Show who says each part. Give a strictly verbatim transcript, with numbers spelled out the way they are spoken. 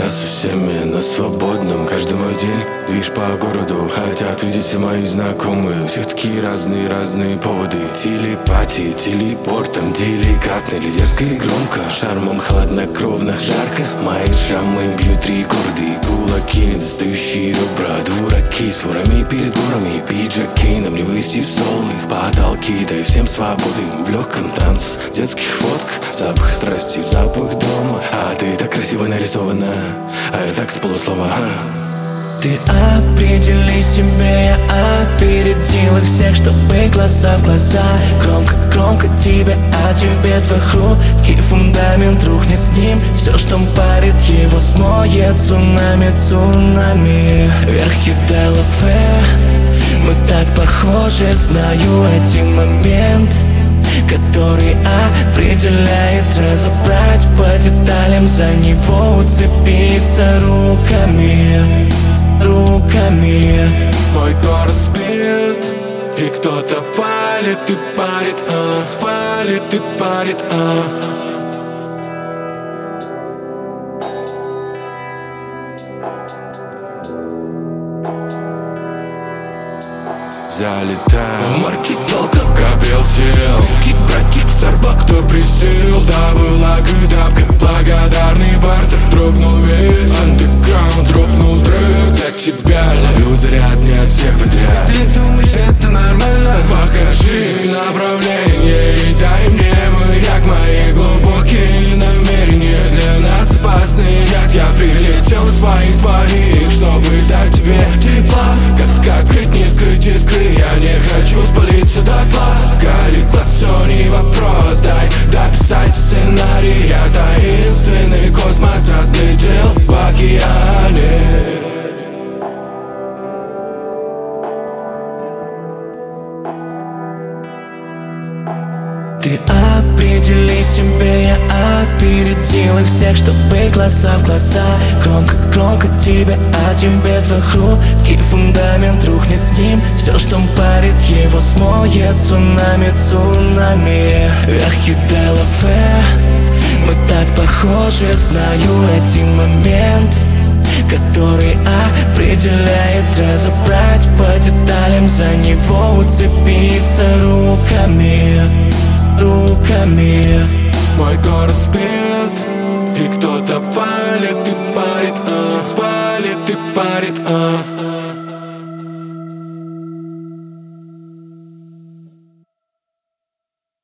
Speaker 1: Я со всеми на свободном. Каждый мой день движ по городу. Хотят видеть все мои знакомые. У всех такие разные-разные поводы. Телепатии, телепортом. Деликатно или дерзко и громко. Шармом хладнокровно, жарко. Мои шрамы бьют рекорды. Кулаки, недостающие ребра. Дураки с ворами перед горами. Пиджаки, нам не вывести в солных потолки. Дай всем свободы в легком танце. Детских фотках, запах страсти, запах дома. А ты так красиво нарисована, а я так с полуслова.
Speaker 2: Ты определи себе, я опередил их всех, чтобы глаза в глаза. Громко, громко тебе, а тебе твой руки фундамент рухнет с ним. Все, что парит его, смоет цунами, цунами. Вверх кидай лаве, мы так похожи, знаю один момент, который определяет, разобрать по деталям, за него уцепиться руками, руками.
Speaker 1: Мой город спит, и кто-то палит и парит, а, палит и парит, а. Залетаю
Speaker 2: в маркетолках,
Speaker 1: капел сил,
Speaker 2: кибратик, сорвак,
Speaker 1: кто присел, да влага и дабка, благодарный бартер. Дрогнул весь андеграунд, дропнул трек для тебя. Ловлю заряд, не от всех подряд.
Speaker 2: Ты думаешь, это нормально?
Speaker 1: Покажи направление и дай мне маяк. Мои глубокие намерения для нас опасный яд. Я прилетел в своих двоих, чтобы дать тебе тепла. Как как не скрыть искры, я не хочу спалиться дотла. Горит глаз, все не вопрос, дай дописать сценарий. Я таинственный космос разглядел в океане.
Speaker 2: Ты определи себе, я опередил их всех, чтобы глаза в глаза. Громко, громко тебе, а тебе твой хрупкий фундамент рухнет с ним. Все, что парит его, смоет цунами, цунами. Вверх кидай лаве, мы так похожи, знаю один момент, который определяет, разобрать по деталям, за него уцепиться руками, руками.
Speaker 1: Мой город спит, и кто-то палит и парит, а, палит и парит, а.